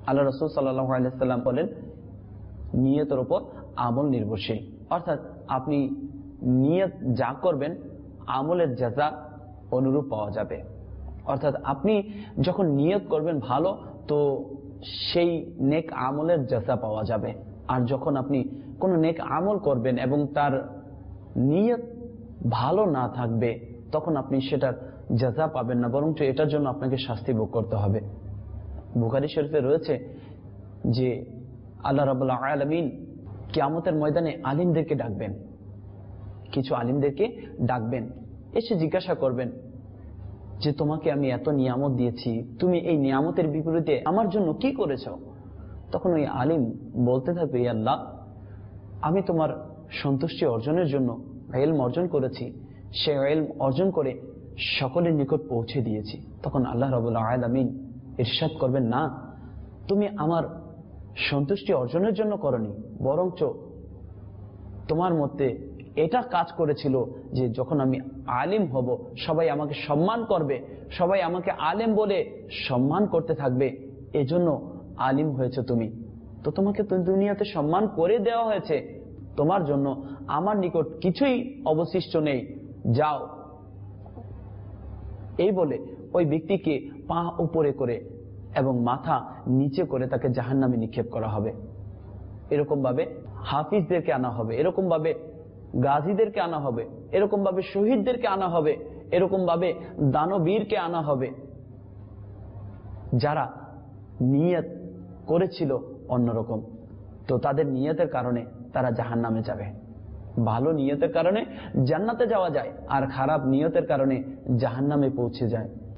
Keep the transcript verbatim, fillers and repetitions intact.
আল্লাহ রাসূল সাল্লাল্লাহু আলাইহি ওয়াসাল্লাম বলেন, নিয়তের উপর আমল নির্ভরশীল। অর্থাৎ আপনি নিয়ত যা করবেন আমলের জাযা অনুরূপ পাওয়া যাবে। অর্থাৎ আপনি যখন নিয়ত করবেন ভালো, তো সেই নেক আমলের জাযা পাওয়া যাবে। আর যখন আপনি কোন নেক আমল করবেন এবং তার নিয়ত ভালো না থাকবে, তখন আপনি সেটার জাযা পাবেন না, বরং এটার জন্য আপনাকে শাস্তি ভোগ করতে হবে। বুখারী শরীফে রয়েছে যে আল্লাহ রাব্বুল আলামিন কিয়ামতের ময়দানে আলিমদেরকে ডাকবেন, কিছু আলিমদেরকে ডাকবেন, এসে জিজ্ঞাসা করবেন যে তোমাকে আমি এত নিয়ামত দিয়েছি, তুমি এই নিয়ামতের বিপরীতে আমার জন্য কি করেছো? তখন ওই আলিম বলতে থাকবে, ইয়া আল্লাহ, আমি তোমার সন্তুষ্টি অর্জনের জন্য ইলম অর্জন করেছি, সে ইলম অর্জন করে সকলের নিকট পৌঁছে দিয়েছি। তখন আল্লাহ রাব্বুল আলামিন ইরশাদ করবেন, না, তুমি আমার সন্তুষ্টি অর্জনের জন্য করনি, বরঞ্চ তোমার মধ্যে এটা কাজ করেছিল যে যখন আমি আলিম হব সবাই আমাকে সম্মান করবে, সবাই আমাকে আলেম বলে সম্মান করতে থাকবে, এজন্য আলিম হয়েছে তুমি। তো তোমাকে তো দুনিয়াতে সম্মান করে দেওয়া হয়েছে, তোমার জন্য আমার নিকট কিছুই অবশিষ্ট নেই, যাও। এই বলে ওই ব্যক্তিকে পা উপরে করে এবং মাথা নিচে করে তাকে জাহান্নামে নিক্ষেপ করা হবে। এরকম ভাবে হাফিজদেরকে আনা হবে, এরকম ভাবে গাজীদেরকে আনা হবে, এরকম ভাবে শহীদদেরকে আনা হবে, এরকম ভাবে দানবীরকে আনা হবে, যারা নিয়ত করেছিল অন্যরকম। তো তাদের নিয়তের কারণে তারা জাহান্নামে যাবে। ভালো নিয়তের কারণে জান্নাতে যাওয়া যায়, আর খারাপ নিয়তের কারণে জাহান্নামে পৌঁছে যায়।